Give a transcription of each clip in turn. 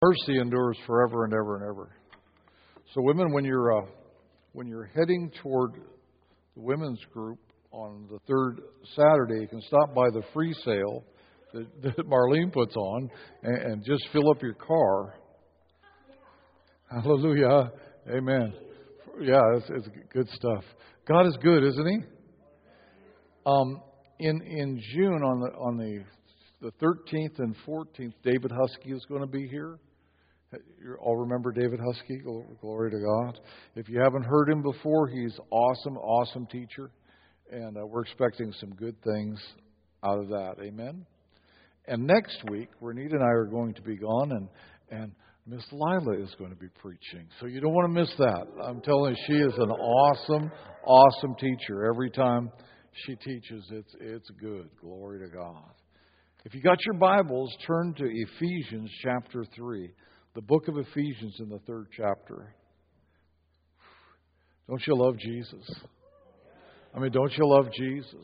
Mercy endures forever and ever and ever. So, women, when you're heading toward the women's group on the third Saturday, you can stop by the free sale that Marlene puts on and just fill up your car. Hallelujah. Amen. Yeah, it's good stuff. God is good, isn't He? In June on the 13th and 14th, David Husky is going to be here. You all remember David Husky? Glory to God. If you haven't heard him before, he's awesome teacher. And we're expecting some good things out of that. Amen? And next week, Renita and I are going to be gone, and Miss Lila is going to be preaching. So you don't want to miss that. I'm telling you, she is an awesome teacher. Every time she teaches, it's good. Glory to God. If you got your Bibles, turn to Ephesians chapter 3. The book of Ephesians in the 3rd chapter. Don't you love Jesus? I mean, don't you love Jesus?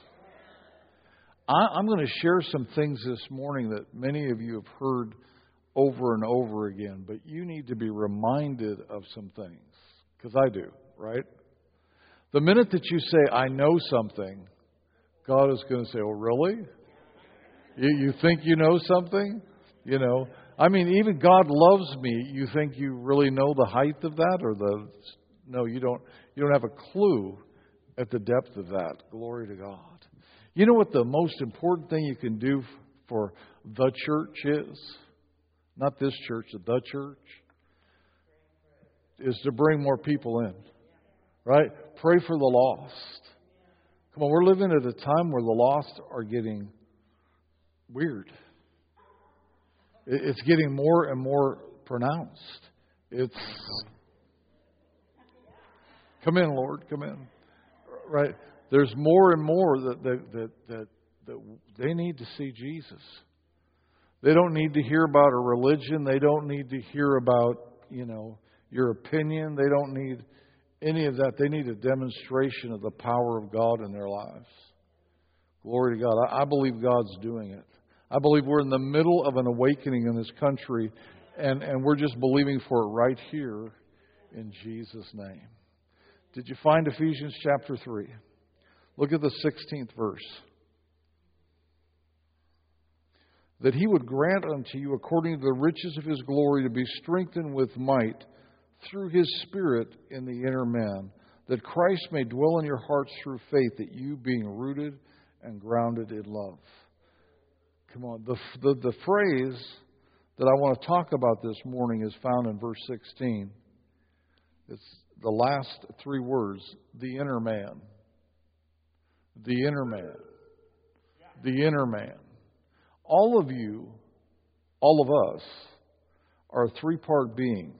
I'm going to share some things this morning that many of you have heard over and over again, but you need to be reminded of some things, because I do, right? The minute that you say, I know something, God is going to say, oh, really? You think you know something? You know, I mean, even God loves me. You think you really know the height of that, or no? You don't. You don't have a clue at the depth of that. Glory to God. You know what the most important thing you can do for the church is? Not this church, the church. Is to bring more people in. Right? Pray for the lost. Come on, we're living at a time where the lost are getting weird. It's getting more and more pronounced. It's, come in, Lord, come in. Right? There's more and more that they need to see Jesus. They don't need to hear about a religion. They don't need to hear about, your opinion. They don't need any of that. They need a demonstration of the power of God in their lives. Glory to God. I believe God's doing it. I believe we're in the middle of an awakening in this country, and we're just believing for it right here in Jesus' name. Did you find Ephesians chapter 3? Look at the 16th verse. That He would grant unto you, according to the riches of His glory, to be strengthened with might through His Spirit in the inner man, that Christ may dwell in your hearts through faith, that you, being rooted and grounded in love. Come on. The phrase that I want to talk about this morning is found in verse 16. It's the last three words, the inner man. The inner man. The inner man. All of you, all of us, are a three-part being.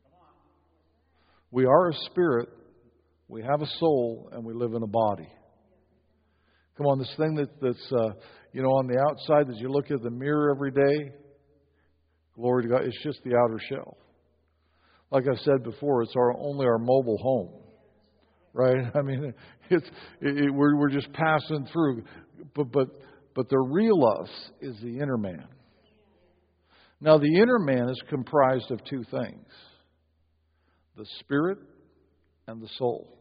We are a spirit, we have a soul, and we live in a body. Come on, this thing that's on the outside, as you look at the mirror every day, glory to God, it's just the outer shell. Like I said before, it's only our mobile home, right? I mean, we're just passing through, but the real us is the inner man. Now, the inner man is comprised of two things: the spirit and the soul.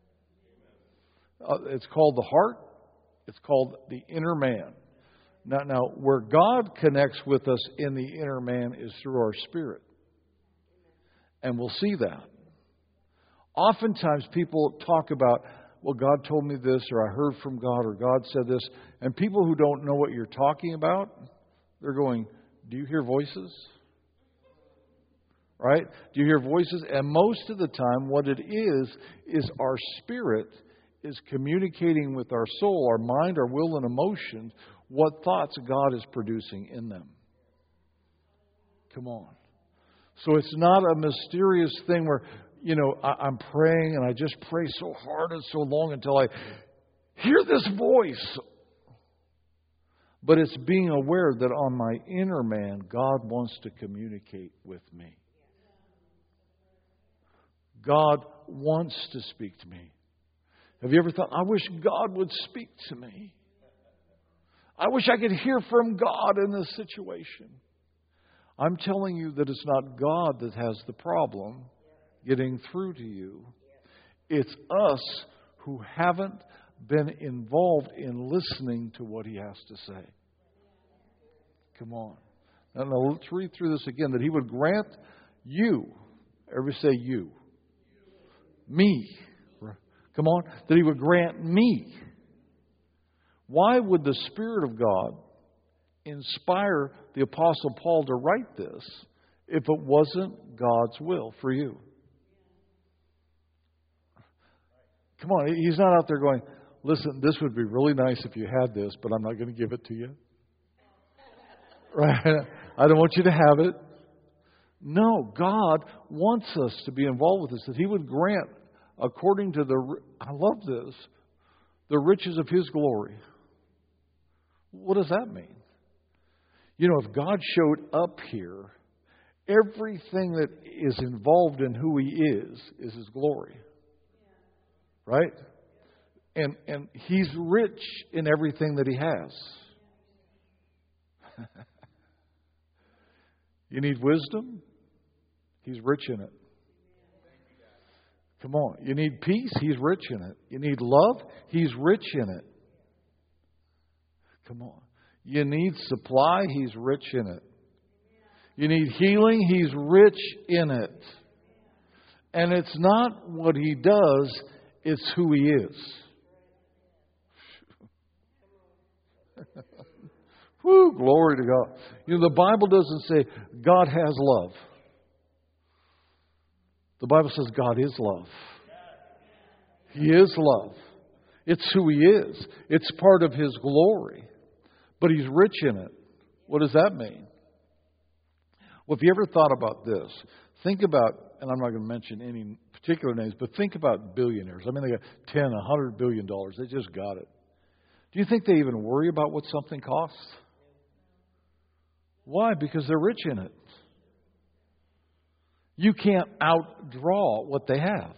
It's called the heart. It's called the inner man. Now, where God connects with us in the inner man is through our spirit. And we'll see that. Oftentimes people talk about, well, God told me this, or I heard from God, or God said this. And people who don't know what you're talking about, they're going, do you hear voices? Right? Do you hear voices? And most of the time what it is our spirit is communicating with our soul, our mind, our will, and emotions, what thoughts God is producing in them. Come on. So it's not a mysterious thing where, I'm praying and I just pray so hard and so long until I hear this voice. But it's being aware that on my inner man, God wants to communicate with me. God wants to speak to me. Have you ever thought, I wish God would speak to me? I wish I could hear from God in this situation. I'm telling you that it's not God that has the problem getting through to you. It's us who haven't been involved in listening to what He has to say. Come on. Now let's read through this again. That He would grant you, everybody say you, me. Come on. That He would grant me. Why would the Spirit of God inspire the Apostle Paul to write this if it wasn't God's will for you? Come on, he's not out there going, listen, this would be really nice if you had this, but I'm not going to give it to you. Right? I don't want you to have it. No, God wants us to be involved with this, that He would grant, according to I love this, the riches of His glory. What does that mean? You know, if God showed up here, everything that is involved in who He is His glory. Right? And He's rich in everything that He has. You need wisdom? He's rich in it. Come on. You need peace? He's rich in it. You need love? He's rich in it. Come on. You need supply? He's rich in it. You need healing? He's rich in it. And it's not what He does, it's who He is. Whew, glory to God. You know, the Bible doesn't say God has love. The Bible says God is love. He is love. It's who He is. It's part of His glory. But He's rich in it. What does that mean? Well, if you ever thought about this, think about, and I'm not going to mention any particular names, but think about billionaires. I mean, they got $10, $100 billion. They just got it. Do you think they even worry about what something costs? Why? Because they're rich in it. You can't outdraw what they have.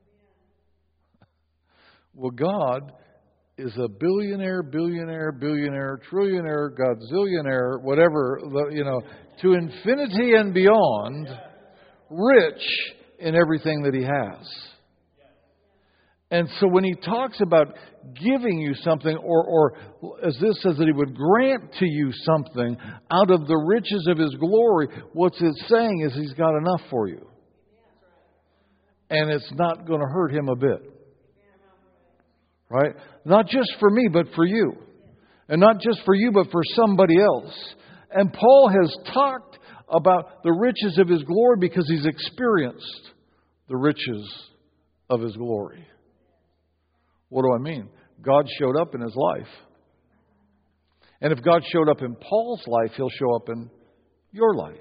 Well, God is a billionaire, trillionaire, godzillionaire, whatever, to infinity and beyond, rich in everything that He has. And so when He talks about giving you something, or as this says that He would grant to you something out of the riches of His glory, what's it saying is He's got enough for you. And it's not going to hurt Him a bit. Right? Not just for me, but for you. And not just for you, but for somebody else. And Paul has talked about the riches of His glory because he's experienced the riches of His glory. What do I mean? God showed up in his life. And if God showed up in Paul's life, He'll show up in your life.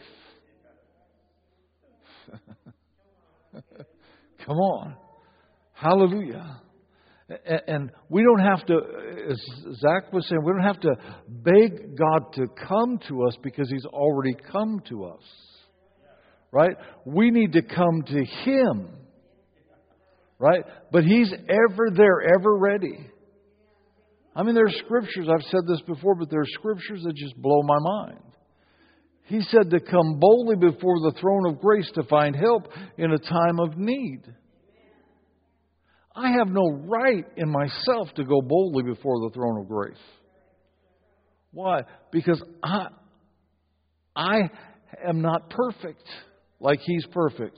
Come on. Hallelujah. And we don't have to, as Zach was saying, we don't have to beg God to come to us because He's already come to us. Right? We need to come to Him. Right? But He's ever there, ever ready. I mean, there are scriptures, I've said this before, but there are scriptures that just blow my mind. He said to come boldly before the throne of grace to find help in a time of need. I have no right in myself to go boldly before the throne of grace. Why? Because I am not perfect like He's perfect.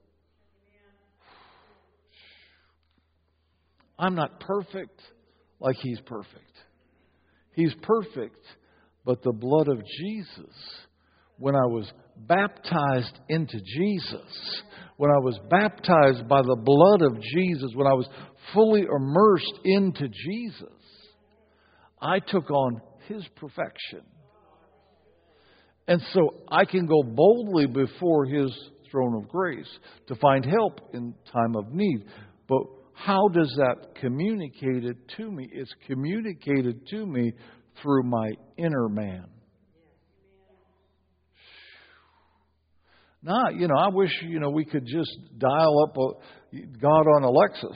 I'm not perfect like He's perfect. He's perfect, but the blood of Jesus, when I was baptized into Jesus, when I was baptized by the blood of Jesus, when I was fully immersed into Jesus, I took on His perfection. And so I can go boldly before His throne of grace to find help in time of need. But how does that communicate it to me? It's communicated to me through my inner man. Now, I wish, we could just dial up God on Alexa.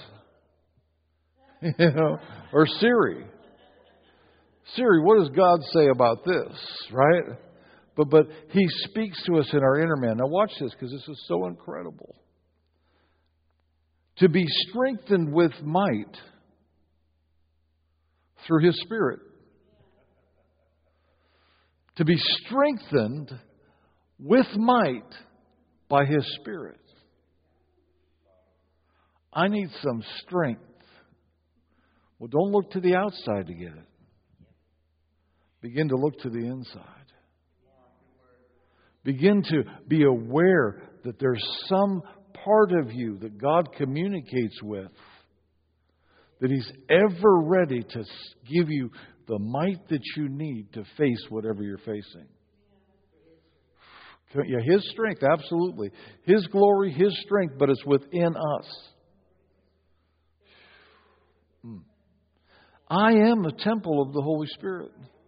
Or Siri. Siri, what does God say about this? Right? But He speaks to us in our inner man. Now watch this, because this is so incredible. To be strengthened with might through His Spirit. To be strengthened with might by His Spirit. I need some strength. Well, don't look to the outside to get it. Begin to look to the inside. Begin to be aware that there's some part of you that God communicates with, that He's ever ready to give you the might that you need to face whatever you're facing. Yeah, His strength, absolutely. His glory, His strength, but it's within us. I am a temple of the Holy Spirit.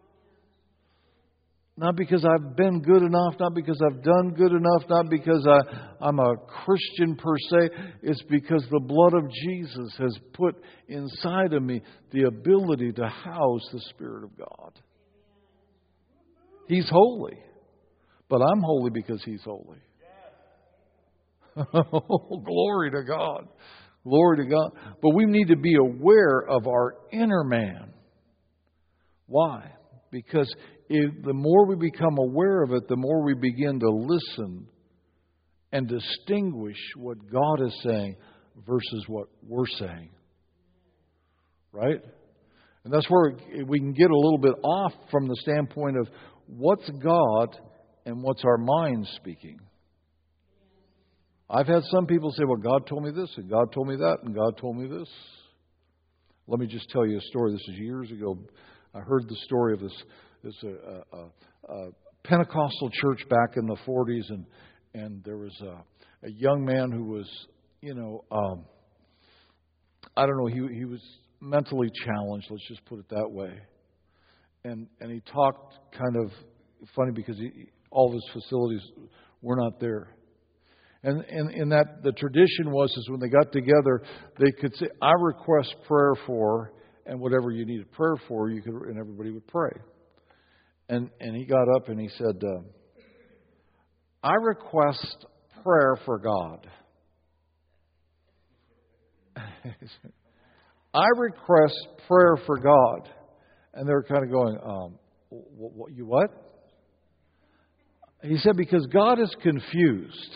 Not because I've been good enough, not because I've done good enough, not because I'm a Christian per se. It's because the blood of Jesus has put inside of me the ability to house the Spirit of God. He's holy, but I'm holy because He's holy. Glory to God. Glory to God. But we need to be aware of our inner man. Why? Because the more we become aware of it, the more we begin to listen and distinguish what God is saying versus what we're saying. Right? And that's where we can get a little bit off from the standpoint of what's God and what's our mind speaking. I've had some people say, well, God told me this, and God told me that, and God told me this. Let me just tell you a story. This is years ago. I heard the story of this Pentecostal church back in the 40s, and there was a young man who was, I don't know, he was mentally challenged, let's just put it that way. And he talked kind of funny because all of his facilities were not there. And in that, the tradition was is when they got together, they could say, I request prayer for, and whatever you needed prayer for, you could, and everybody would pray. And he got up and he said, I request prayer for God. I request prayer for God. And they were kind of going, you what? He said, because God is confused.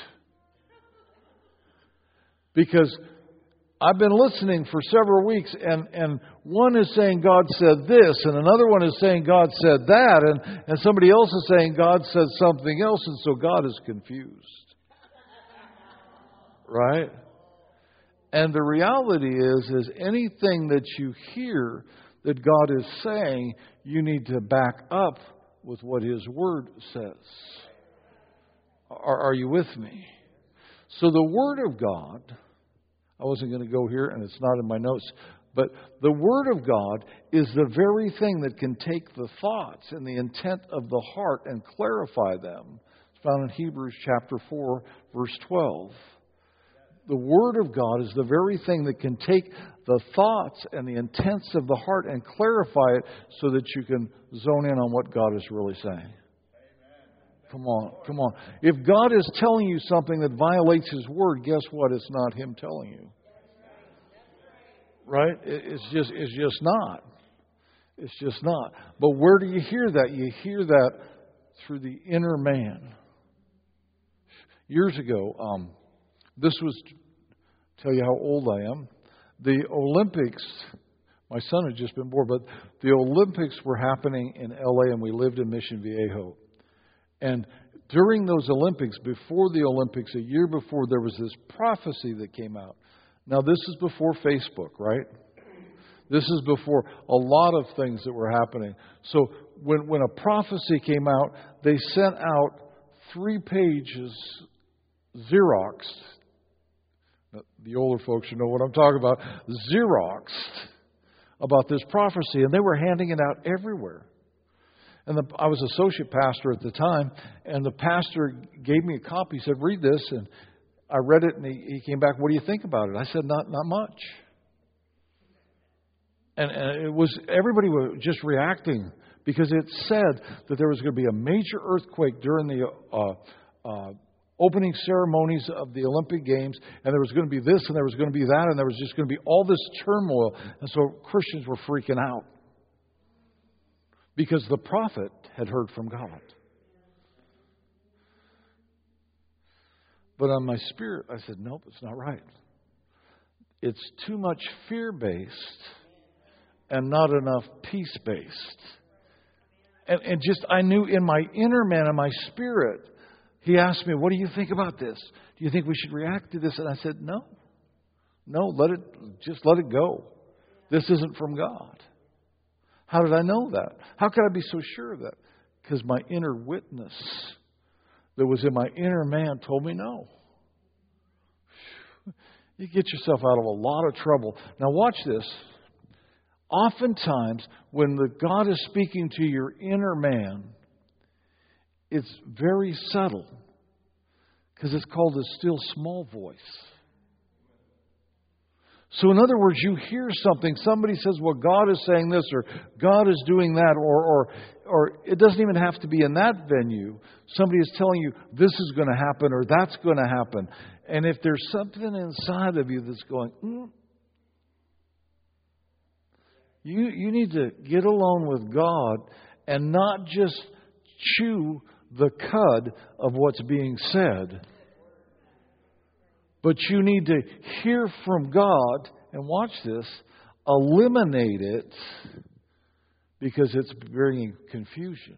Because I've been listening for several weeks, and one is saying God said this, and another one is saying God said that, and somebody else is saying God said something else, and so God is confused. Right? And the reality is anything that you hear that God is saying, you need to back up with what His Word says. Are you with me? So the Word of God, I wasn't going to go here, and it's not in my notes, but the Word of God is the very thing that can take the thoughts and the intent of the heart and clarify them. It's found in Hebrews chapter 4, verse 12. The Word of God is the very thing that can take the thoughts and the intents of the heart and clarify it so that you can zone in on what God is really saying. Come on. If God is telling you something that violates His Word, guess what? It's not Him telling you. Right? It's just not. It's just not. But where do you hear that? You hear that through the inner man. Years ago, this was, tell you how old I am, the Olympics, my son had just been born, but the Olympics were happening in L.A. and we lived in Mission Viejo. And during those Olympics, before the Olympics, a year before, there was this prophecy that came out. Now, this is before Facebook, right? This is before a lot of things that were happening. So when a prophecy came out, they sent out 3 pages, Xeroxed. The older folks should know what I'm talking about. Xeroxed about this prophecy. And they were handing it out everywhere. And I was associate pastor at the time, and the pastor gave me a copy. He said, read this. And I read it, and he came back, what do you think about it? I said, not much. And it was, everybody was just reacting Because it said that there was going to be a major earthquake during the opening ceremonies of the Olympic Games, and there was going to be this, and there was going to be that, and there was just going to be all this turmoil. And so Christians were freaking out because the prophet had heard from God. But on my spirit, I said, nope, it's not right. It's too much fear-based and not enough peace-based. And just, I knew in my inner man, in my spirit, he asked me, what do you think about this? Do you think we should react to this? And I said, no. No, let it go. This isn't from God. How did I know that? How could I be so sure of that? Because my inner witness that was in my inner man told me no. You get yourself out of a lot of trouble. Now watch this. Oftentimes, when God is speaking to your inner man, it's very subtle. Because it's called a still small voice. So in other words, you hear something, somebody says, well, God is saying this, or God is doing that, or it doesn't even have to be in that venue. Somebody is telling you, this is going to happen, or that's going to happen. And if there's something inside of you that's going, you need to get alone with God and not just chew the cud of what's being said. But you need to hear from God, and watch this, eliminate it because it's bringing confusion.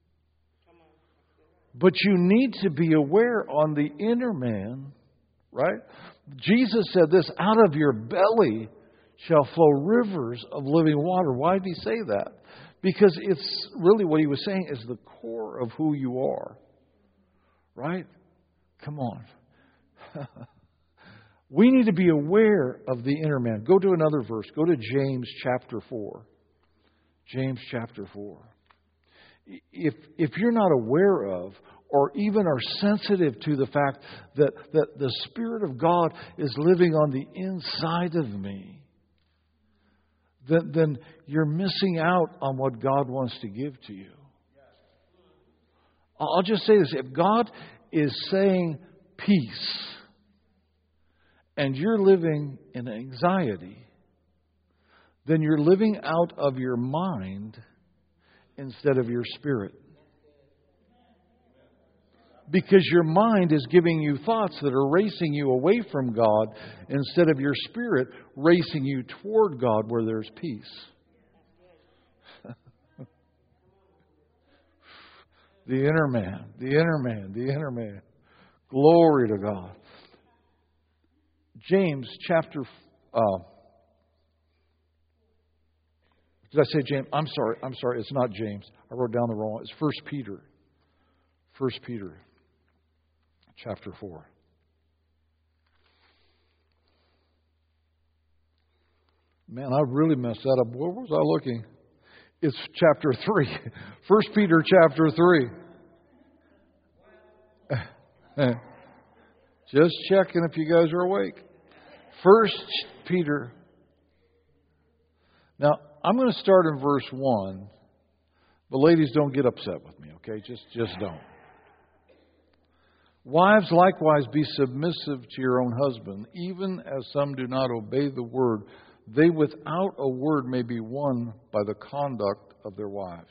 But you need to be aware on the inner man, right? Jesus said this, out of your belly shall flow rivers of living water. Why did he say that? Because it's really what he was saying is the core of who you are. Right? Come on. We need to be aware of the inner man. Go to another verse. Go to James chapter 4. James chapter 4. If you're not aware of or even are sensitive to the fact that the Spirit of God is living on the inside of me, then you're missing out on what God wants to give to you. I'll just say this. If God is saying peace and you're living in anxiety, then you're living out of your mind instead of your spirit. Because your mind is giving you thoughts that are racing you away from God instead of your spirit racing you toward God where there's peace. The inner man, the inner man, the inner man. Glory to God. James chapter... did I say James? I'm sorry. It's not James. I wrote down the wrong one. It's 1 Peter. 1 Peter chapter 4. Man, I really messed that up. Where was I looking? It's chapter 3. 1 Peter chapter 3. Just checking if you guys are awake. 1 Peter. Now, I'm going to start in verse 1. But ladies, don't get upset with me, okay? Just don't. Wives, likewise, be submissive to your own husband, even as some do not obey the word. They without a word may be won by the conduct of their wives.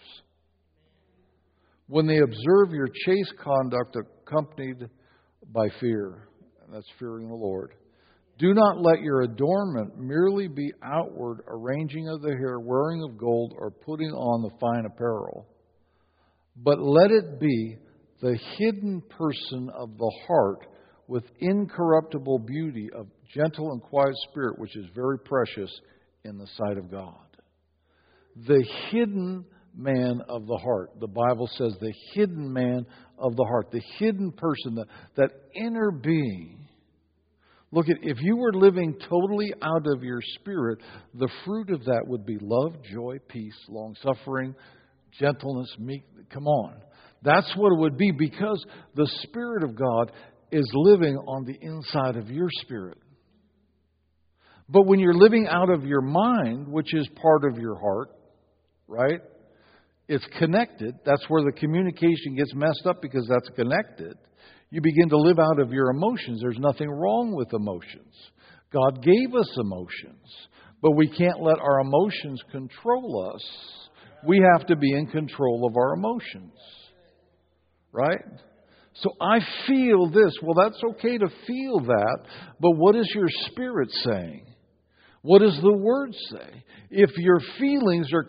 When they observe your chaste conduct accompanied by fear, and that's fearing the Lord, do not let your adornment merely be outward arranging of the hair, wearing of gold, or putting on the fine apparel. But let it be the hidden person of the heart with incorruptible beauty of gentle and quiet spirit, which is very precious in the sight of God. The hidden man of the heart. The Bible says the hidden man of the heart. The hidden person, that inner being. Look, if you were living totally out of your spirit, the fruit of that would be love, joy, peace, long-suffering, gentleness, meek. Come on. That's what it would be, because the Spirit of God is living on the inside of your spirit. But when you're living out of your mind, which is part of your heart, right? it's connected. That's where the communication gets messed up, because that's connected. You begin to live out of your emotions. There's nothing wrong with emotions. God gave us emotions, but we can't let our emotions control us. We have to be in control of our emotions. Right? So I feel this. Well, that's okay to feel that, but what is your spirit saying? What does the Word say? If your feelings are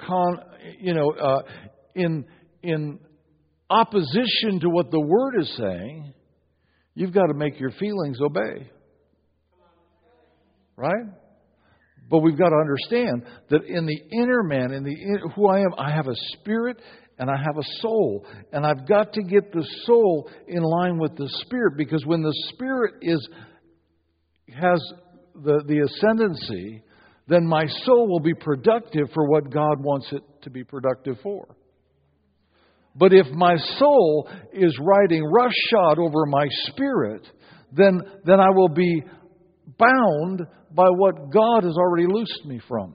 in opposition to what the Word is saying, you've got to make your feelings obey. Right? But we've got to understand that in the inner man, who I am, I have a spirit and I have a soul. And I've got to get the soul in line with the spirit, because when the spirit has the ascendancy, then my soul will be productive for what God wants it to be productive for. But if my soul is riding roughshod over my spirit, then I will be bound by what God has already loosed me from.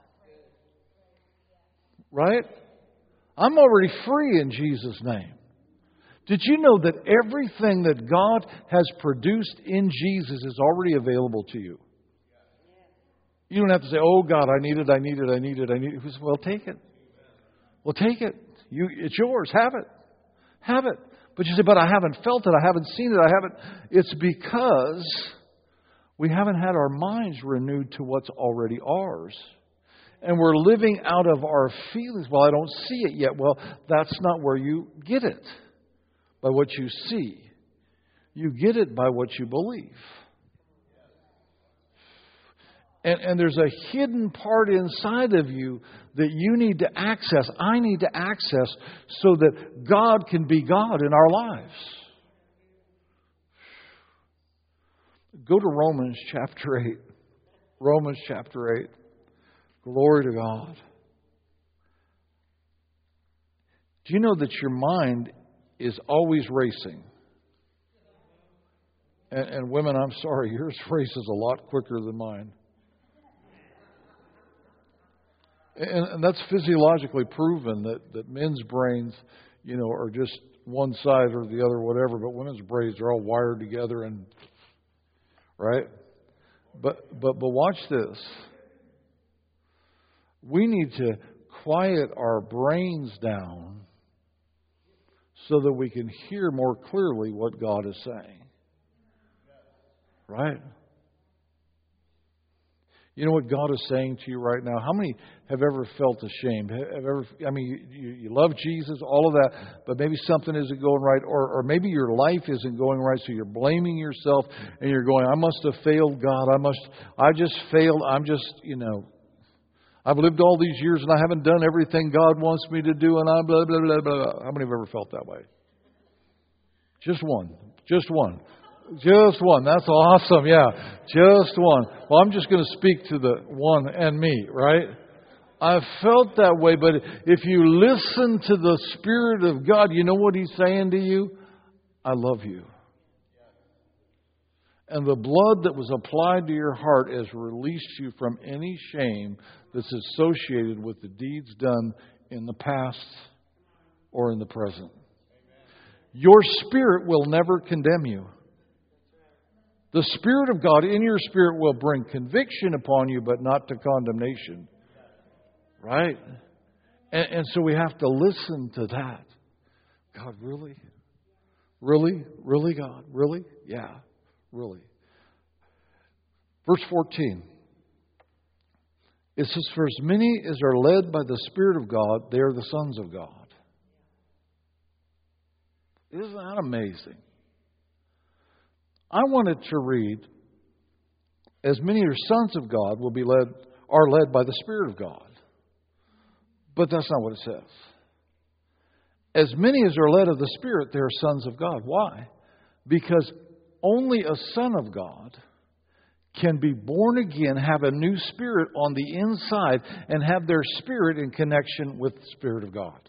Right? I'm already free in Jesus' name. Did you know that everything that God has produced in Jesus is already available to you? You don't have to say, oh God, I need it. Well, take it. Well, take it. It's yours. Have it. Have it. But you say, but I haven't felt it. I haven't seen it. It's because we haven't had our minds renewed to what's already ours. And we're living out of our feelings. Well, I don't see it yet. Well, that's not where you get it. By what you see. You get it by what you believe. And there's a hidden part inside of you that you need to access. I need to access so that God can be God in our lives. Go to Romans chapter 8. Romans chapter 8. Glory to God. Do you know that your mind is always racing? And women, I'm sorry, yours races a lot quicker than mine. And that's physiologically proven that men's brains, are just one side or the other, whatever. But women's brains are all wired together, and right. But watch this. We need to quiet our brains down so that we can hear more clearly what God is saying. Right? You know what God is saying to you right now? How many have ever felt ashamed? You love Jesus, all of that, but maybe something isn't going right, or maybe your life isn't going right, so you're blaming yourself, and you're going, I must have failed God. I just failed. I've lived all these years and I haven't done everything God wants me to do, and I blah, blah, blah, blah. How many have ever felt that way? Just one. Just one. Just one. That's awesome. Yeah. Just one. Well, I'm just going to speak to the one and me, right? I felt that way, but if you listen to the Spirit of God, you know what He's saying to you? I love you. And the blood that was applied to your heart has released you from any shame that's associated with the deeds done in the past or in the present. Your spirit will never condemn you. The Spirit of God in your spirit will bring conviction upon you, but not to condemnation. Right? And so we have to listen to that. God, really? Really? Really, God? Really? Yeah, really. Verse 14. It says, for as many as are led by the Spirit of God, they are the sons of God. Isn't that amazing? I wanted to read, as many as sons of God are led by the Spirit of God. But that's not what it says. As many as are led of the Spirit, they are sons of God. Why? Because only a son of God can be born again, have a new spirit on the inside, and have their spirit in connection with the Spirit of God.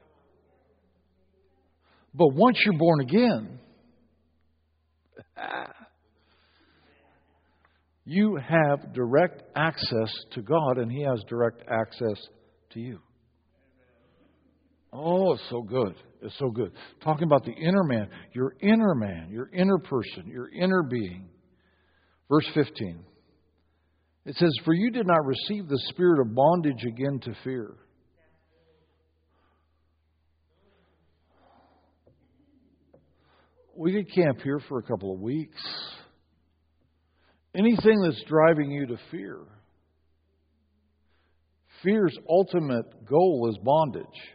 But once you're born again, you have direct access to God, and He has direct access to you. Oh, it's so good. It's so good. Talking about the inner man, your inner person, your inner being. Verse 15. It says, "For you did not receive the spirit of bondage again to fear." We could camp here for a couple of weeks. Anything that's driving you to fear. Fear's ultimate goal is bondage.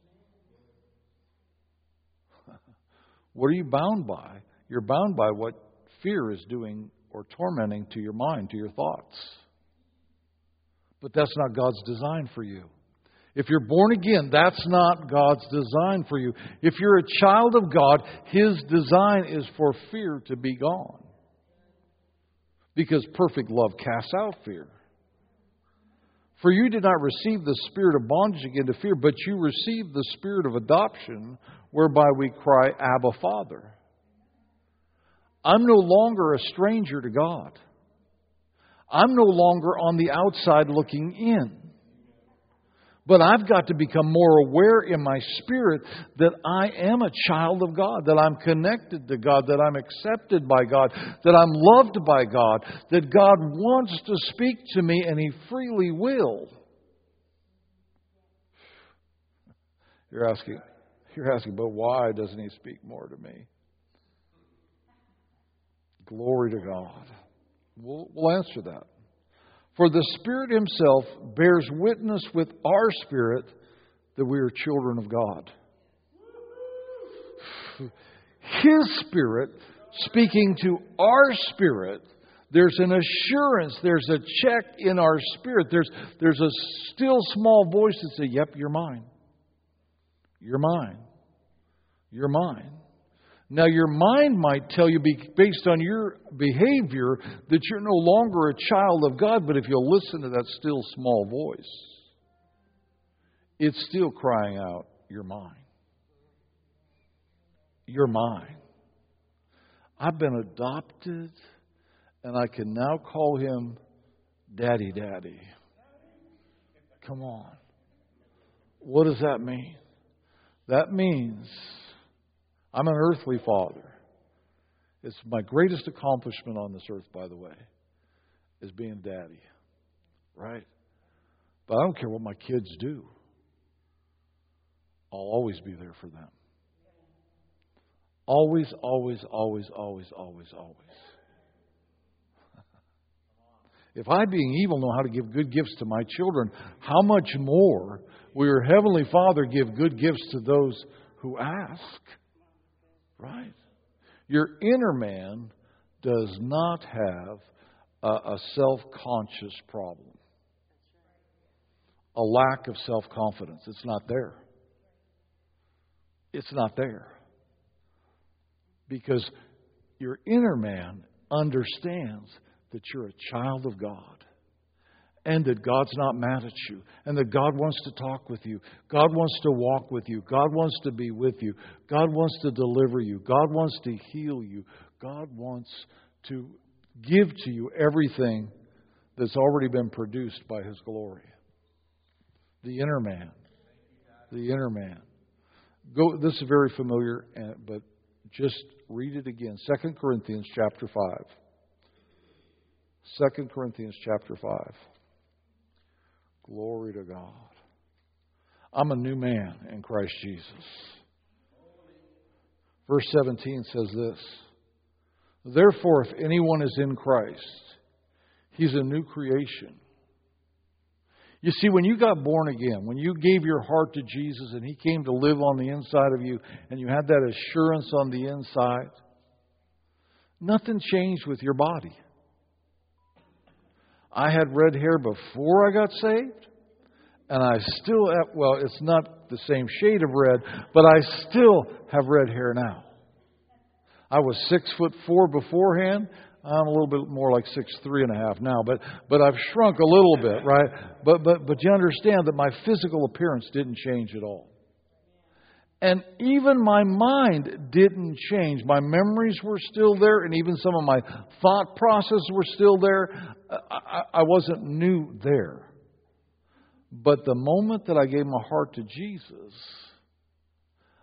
What are you bound by? You're bound by what fear is doing or tormenting to your mind, to your thoughts. But that's not God's design for you. If you're born again, that's not God's design for you. If you're a child of God, His design is for fear to be gone. Because perfect love casts out fear. "For you did not receive the spirit of bondage again to fear, but you received the spirit of adoption, whereby we cry, Abba, Father." I'm no longer a stranger to God. I'm no longer on the outside looking in. But I've got to become more aware in my spirit that I am a child of God, that I'm connected to God, that I'm accepted by God, that I'm loved by God, that God wants to speak to me and He freely will. You're asking, but why doesn't He speak more to me? Glory to God. We'll answer that. "For the Spirit Himself bears witness with our spirit that we are children of God." His Spirit speaking to our spirit. There's an assurance. There's a check in our spirit. There's a still small voice that says, "Yep, you're mine. You're mine. You're mine." Now, your mind might tell you, based on your behavior, that you're no longer a child of God, but if you'll listen to that still small voice, it's still crying out, "You're mine. You're mine. I've been adopted, and I can now call Him Daddy, Daddy." Come on. What does that mean? That means I'm an earthly father. It's my greatest accomplishment on this earth, by the way, is being daddy. Right? But I don't care what my kids do. I'll always be there for them. Always, always, always, always, always, always. If I, being evil, know how to give good gifts to my children, how much more will your Heavenly Father give good gifts to those who ask? Right? Your inner man does not have a self-conscious problem. A lack of self-confidence. It's not there. It's not there. Because your inner man understands that you're a child of God. And that God's not mad at you. And that God wants to talk with you. God wants to walk with you. God wants to be with you. God wants to deliver you. God wants to heal you. God wants to give to you everything that's already been produced by His glory. The inner man. The inner man. This is very familiar, but just read it again. 2 Corinthians chapter 5. 2 Corinthians chapter 5. Glory to God. I'm a new man in Christ Jesus. Verse 17 says this. "Therefore, if anyone is in Christ, he's a new creation." You see, when you got born again, when you gave your heart to Jesus and He came to live on the inside of you, and you had that assurance on the inside, nothing changed with your body. I had red hair before I got saved, and I still have, well, it's not the same shade of red, but I still have red hair now. I was 6'4" beforehand. I'm a little bit more like 6'3.5" now, but I've shrunk a little bit, right? But you understand that my physical appearance didn't change at all. And even my mind didn't change. My memories were still there, and even some of my thought processes were still there. I wasn't new there. But the moment that I gave my heart to Jesus,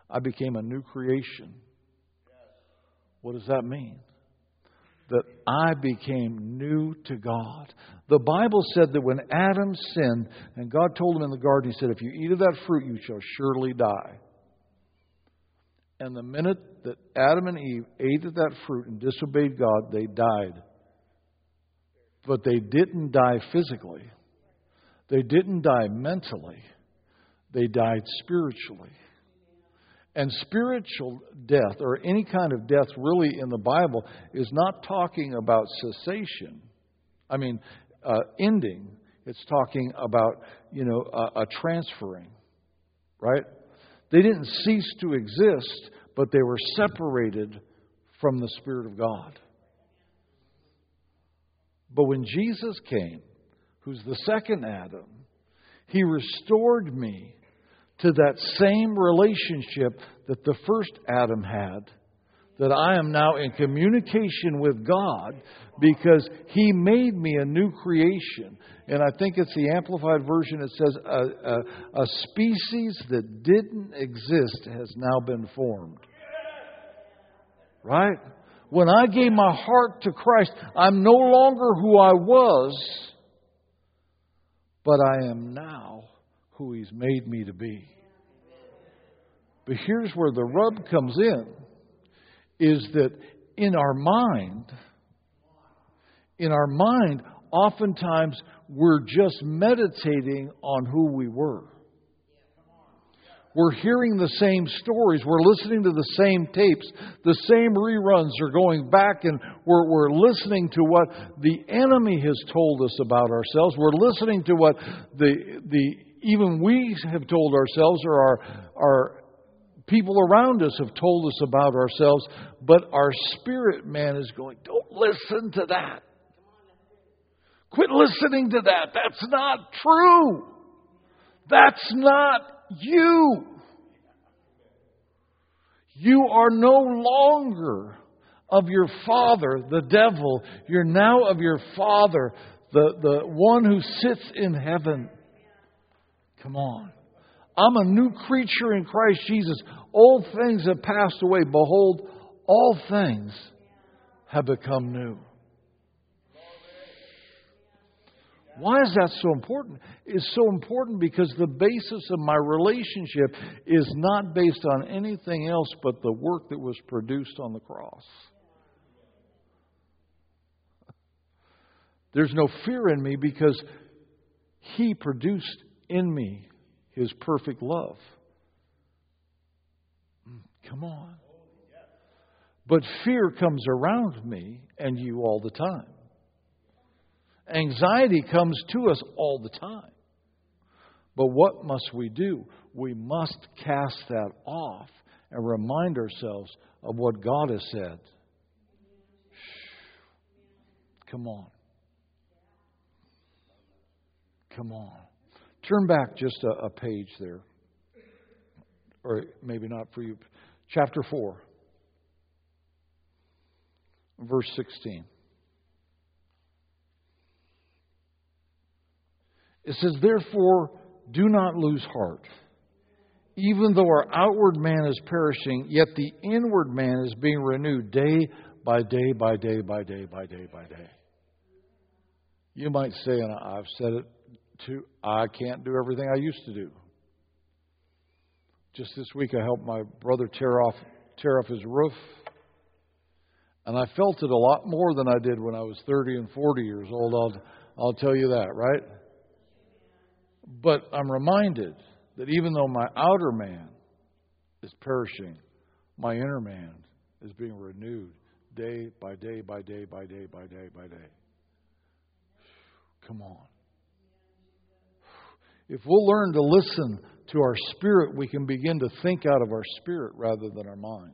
I became a new creation. What does that mean? That I became new to God. The Bible said that when Adam sinned, and God told him in the garden, He said, if you eat of that fruit, you shall surely die. And the minute that Adam and Eve ate of that fruit and disobeyed God, they died. But they didn't die physically. They didn't die mentally. They died spiritually. And spiritual death, or any kind of death really in the Bible, is not talking about cessation. Ending. It's talking about, a transferring. Right? They didn't cease to exist, but they were separated from the Spirit of God. But when Jesus came, who's the second Adam, He restored me to that same relationship that the first Adam had, that I am now in communication with God because He made me a new creation. And I think it's the Amplified Version. It says, a species that didn't exist has now been formed. Right? When I gave my heart to Christ, I'm no longer who I was, but I am now who He's made me to be. But here's where the rub comes in, is that in our mind, oftentimes we're just meditating on who we were. We're hearing the same stories. We're listening to the same tapes. The same reruns are going back, and we're listening to what the enemy has told us about ourselves. We're listening to what even we have told ourselves, or our people around us have told us about ourselves. But our spirit man is going, don't listen to that. Quit listening to that. That's not true. That's not you. You are no longer of your father, the devil. You're now of your Father, the one who sits in heaven. Come on. I'm a new creature in Christ Jesus. Old things have passed away. Behold, all things have become new. Why is that so important? It's so important because the basis of my relationship is not based on anything else but the work that was produced on the cross. There's no fear in me because He produced in me His perfect love. Come on. But fear comes around me and you all the time. Anxiety comes to us all the time. But what must we do? We must cast that off and remind ourselves of what God has said. Come on. Come on. Turn back just a page there. Or maybe not for you. Chapter 4. Verse 16. It says, therefore, do not lose heart. Even though our outward man is perishing, yet the inward man is being renewed day by day by day by day by day by day. You might say, and I've said it too, I can't do everything I used to do. Just this week I helped my brother tear off his roof. And I felt it a lot more than I did when I was 30 and 40 years old. I'll tell you that, right? But I'm reminded that even though my outer man is perishing, my inner man is being renewed day by day by day by day by day by day. Come on. If we'll learn to listen to our spirit, we can begin to think out of our spirit rather than our mind.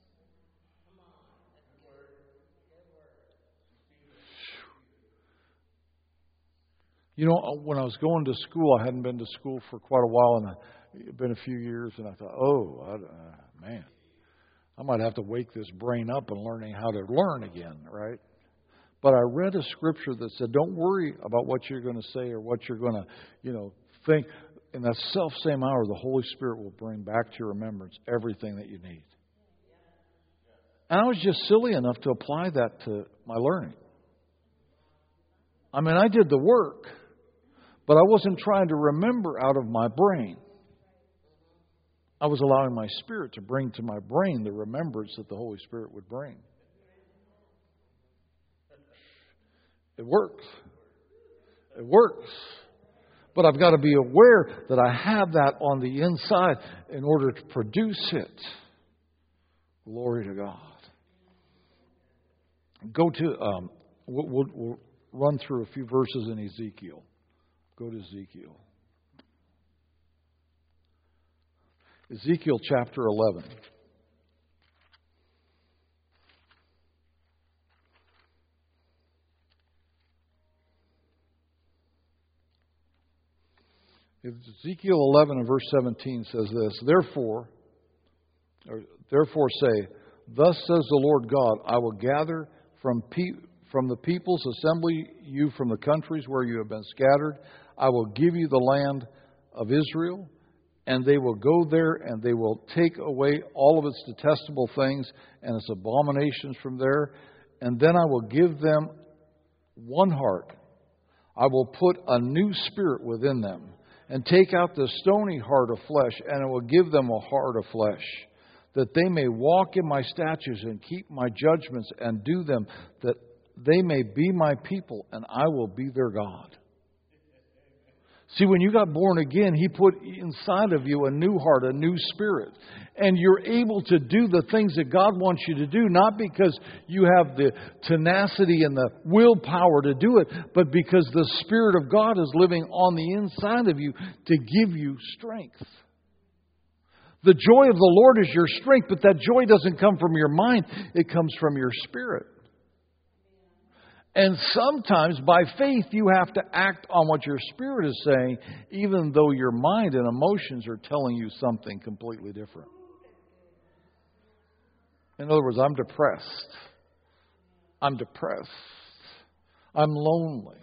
You know, when I was going to school, I hadn't been to school for quite a while, and it's been a few years, and I thought, man, I might have to wake this brain up and learning how to learn again, right? But I read a scripture that said, don't worry about what you're going to say or what you're going to, think. in that self-same hour, the Holy Spirit will bring back to your remembrance everything that you need. And I was just silly enough to apply that to my learning. I mean, I did the work, but I wasn't trying to remember out of my brain. I was allowing my spirit to bring to my brain the remembrance that the Holy Spirit would bring. It works. It works. But I've got to be aware that I have that on the inside in order to produce it. Glory to God. Go to, we'll run through a few verses in Ezekiel. Go to Ezekiel. Ezekiel chapter 11. Ezekiel 11 and verse 17 says this, Therefore say, Thus says the Lord God, I will gather from the peoples, assembly you from the countries where you have been scattered. I will give you the land of Israel, and they will go there, and they will take away all of its detestable things and its abominations from there. And then I will give them one heart. I will put a new spirit within them, and take out the stony heart of flesh, and I will give them a heart of flesh, that they may walk in my statutes and keep my judgments and do them, that they may be my people, and I will be their God. See, when you got born again, He put inside of you a new heart, a new spirit. And you're able to do the things that God wants you to do, not because you have the tenacity and the willpower to do it, but because the Spirit of God is living on the inside of you to give you strength. The joy of the Lord is your strength, but that joy doesn't come from your mind. It comes from your spirit. And sometimes, by faith, you have to act on what your spirit is saying, even though your mind and emotions are telling you something completely different. In other words, I'm depressed. I'm depressed. I'm lonely.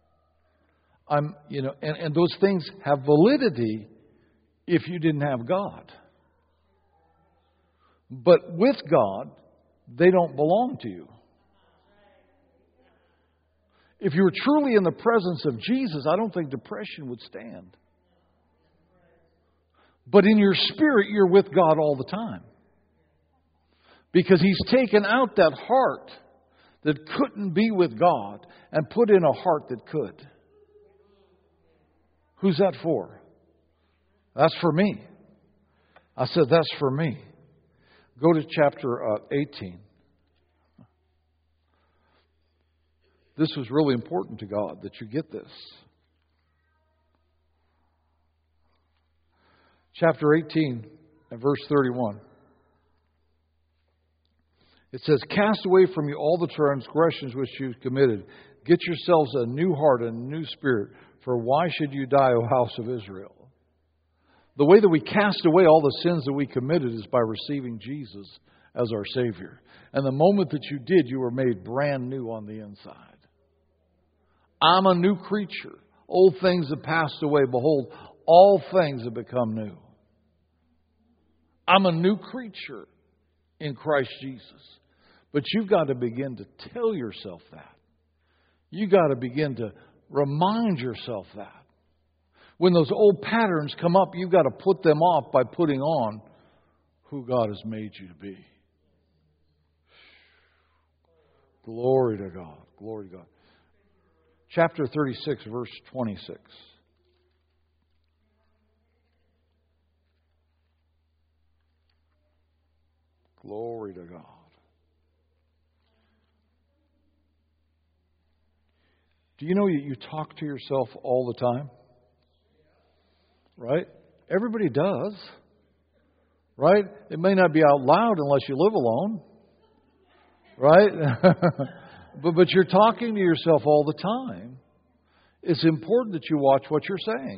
And those things have validity if you didn't have God. But with God, they don't belong to you. If you were truly in the presence of Jesus, I don't think depression would stand. But in your spirit, you're with God all the time. Because He's taken out that heart that couldn't be with God and put in a heart that could. Who's that for? That's for me. I said, that's for me. Go to chapter 18. This was really important to God that you get this. Chapter 18 and verse 31. It says, Cast away from you all the transgressions which you've committed. Get yourselves a new heart and a new spirit. For why should you die, O house of Israel? The way that we cast away all the sins that we committed is by receiving Jesus as our Savior. And the moment that you did, you were made brand new on the inside. I'm a new creature. Old things have passed away. Behold, all things have become new. I'm a new creature in Christ Jesus. But you've got to begin to tell yourself that. You've got to begin to remind yourself that. When those old patterns come up, you've got to put them off by putting on who God has made you to be. Glory to God. Glory to God. Chapter 36, verse 26. Glory to God. Do you know you talk to yourself all the time? Right? Everybody does. Right? It may not be out loud unless you live alone. Right? But you're talking to yourself all the time. It's important that you watch what you're saying.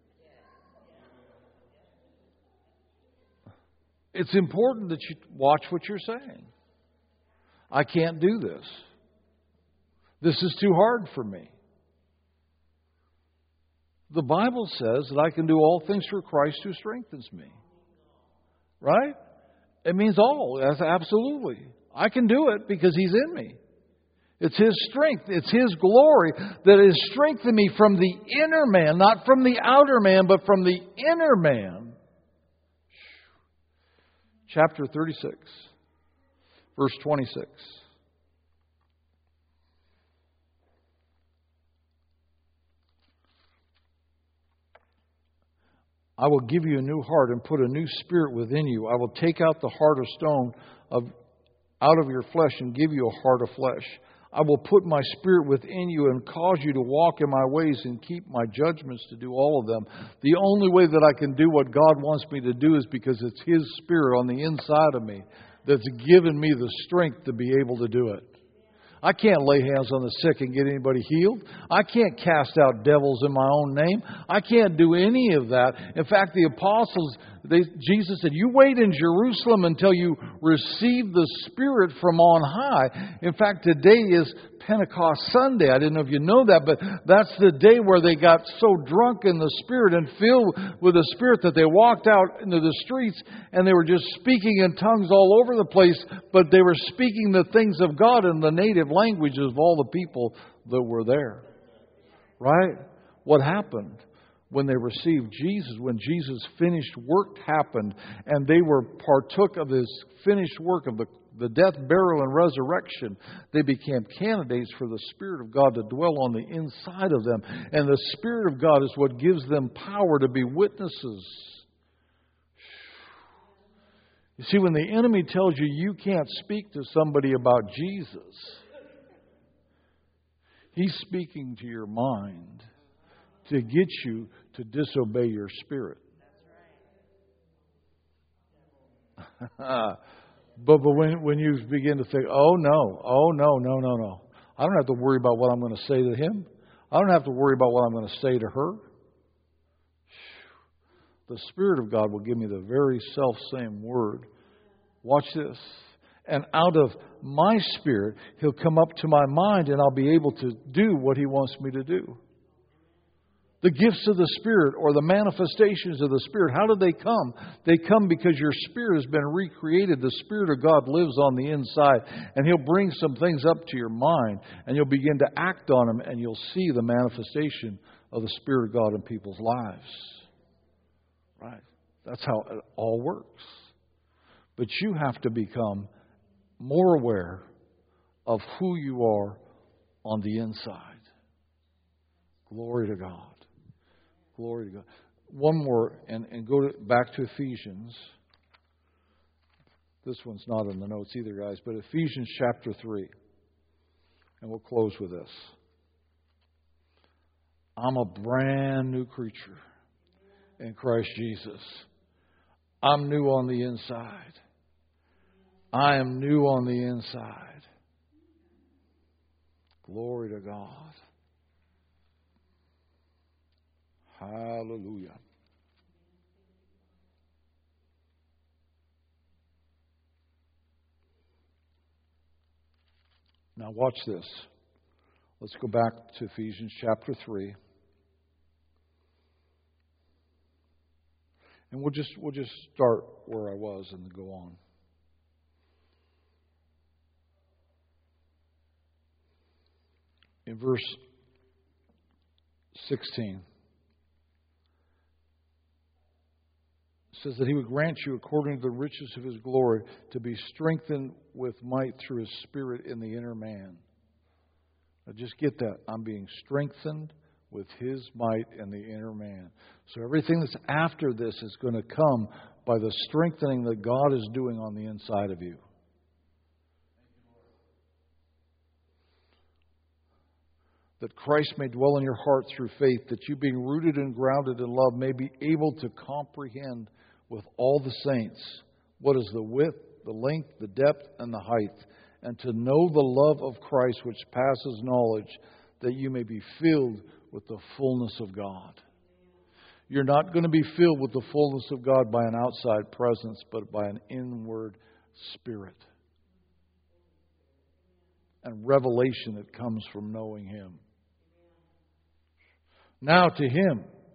It's important that you watch what you're saying. I can't do this. This is too hard for me. The Bible says that I can do all things through Christ who strengthens me. Right? It means all. That's absolutely. I can do it because He's in me. It's His strength. It's His glory that has strengthened me from the inner man, not from the outer man, but from the inner man. Chapter 36, verse 26. I will give you a new heart and put a new spirit within you. I will take out the heart of stone out of your flesh and give you a heart of flesh. I will put my spirit within you and cause you to walk in my ways and keep my judgments to do all of them. The only way that I can do what God wants me to do is because it's His Spirit on the inside of me that's given me the strength to be able to do it. I can't lay hands on the sick and get anybody healed. I can't cast out devils in my own name. I can't do any of that. In fact, the apostles, Jesus said, you wait in Jerusalem until you receive the Spirit from on high. In fact, today is Pentecost Sunday. I didn't know if you know that, but that's the day where they got so drunk in the Spirit and filled with the Spirit that they walked out into the streets and they were just speaking in tongues all over the place, but they were speaking the things of God in the native languages of all the people that were there. Right? What happened? When they received Jesus, when Jesus' finished work happened, and they were partook of His finished work of the death, burial, and resurrection, they became candidates for the Spirit of God to dwell on the inside of them. And the Spirit of God is what gives them power to be witnesses. You see, when the enemy tells you you can't speak to somebody about Jesus, he's speaking to your mind to get you to disobey your spirit. But when you begin to think, oh no, I don't have to worry about what I'm going to say to him. I don't have to worry about what I'm going to say to her. The Spirit of God will give me the very self-same word. Watch this. And out of my spirit, He'll come up to my mind and I'll be able to do what He wants me to do. The gifts of the Spirit or the manifestations of the Spirit, how do they come? They come because your spirit has been recreated. The Spirit of God lives on the inside, and He'll bring some things up to your mind, and you'll begin to act on them, and you'll see the manifestation of the Spirit of God in people's lives. Right? That's how it all works. But you have to become more aware of who you are on the inside. Glory to God. Glory to God. One more, and go back to Ephesians. This one's not in the notes either, guys, but Ephesians chapter 3. And we'll close with this. I'm a brand new creature in Christ Jesus. I'm new on the inside. I am new on the inside. Glory to God. Hallelujah. Now watch this. Let's go back to Ephesians chapter 3. And we'll just start where I was and go on. In verse 16. Says that He would grant you, according to the riches of His glory, to be strengthened with might through His Spirit in the inner man. Now just get that. I'm being strengthened with His might in the inner man. So everything that's after this is going to come by the strengthening that God is doing on the inside of you. That Christ may dwell in your heart through faith, that you, being rooted and grounded in love, may be able to comprehend with all the saints what is the width, the length, the depth, and the height, and to know the love of Christ which passes knowledge, that you may be filled with the fullness of God. You're not going to be filled with the fullness of God by an outside presence, but by an inward spirit. And revelation that comes from knowing Him. Now to Him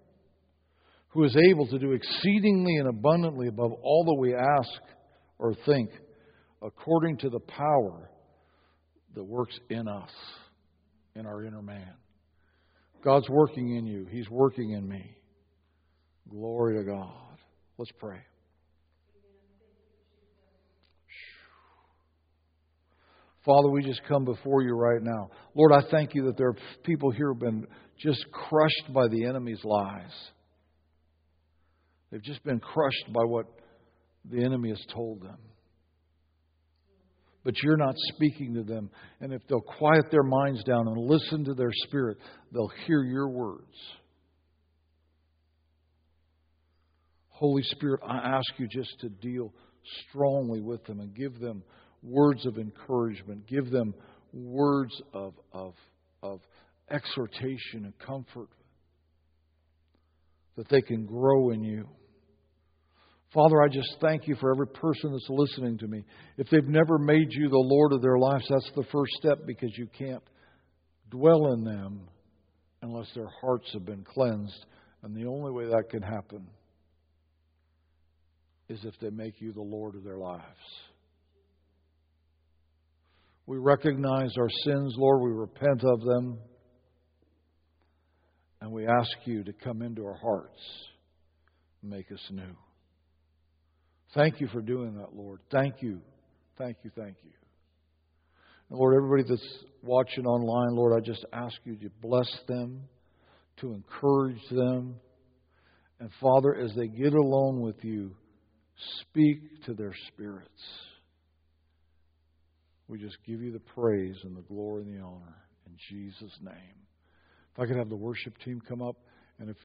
who is able to do exceedingly and abundantly above all that we ask or think, according to the power that works in us, in our inner man. God's working in you. He's working in me. Glory to God. Let's pray. Father, we just come before you right now. Lord, I thank you that there are people here who have been just crushed by the enemy's lies. They've just been crushed by what the enemy has told them. But you're not speaking to them. And if they'll quiet their minds down and listen to their spirit, they'll hear your words. Holy Spirit, I ask you just to deal strongly with them and give them words of encouragement. Give them words of exhortation and comfort that they can grow in you. Father, I just thank you for every person that's listening to me. If they've never made you the Lord of their lives, that's the first step, because you can't dwell in them unless their hearts have been cleansed. And the only way that can happen is if they make you the Lord of their lives. We recognize our sins, Lord. We repent of them. And we ask you to come into our hearts and make us new. Thank you for doing that, Lord. Thank you. Thank you. Thank you. And Lord, everybody that's watching online, Lord, I just ask you to bless them, to encourage them. And Father, as they get alone with you, speak to their spirits. We just give you the praise and the glory and the honor in Jesus' name. If I could have the worship team come up, and if